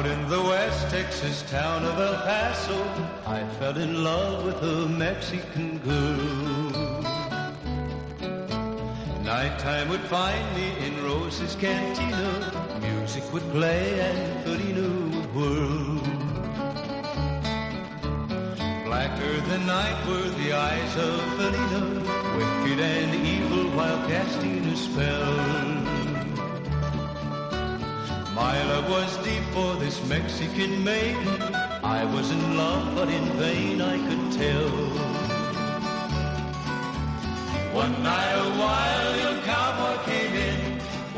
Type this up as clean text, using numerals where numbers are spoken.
in the West Texas town of El Paso, I fell in love with a Mexican girl. Nighttime would find me in Rose's Cantina. Music would play and Felina would whirl. Blacker than night were the eyes of Felina, wicked and evil while casting a spell. My love was deep for this Mexican maiden. I was in love, but in vain I could tell. One night a while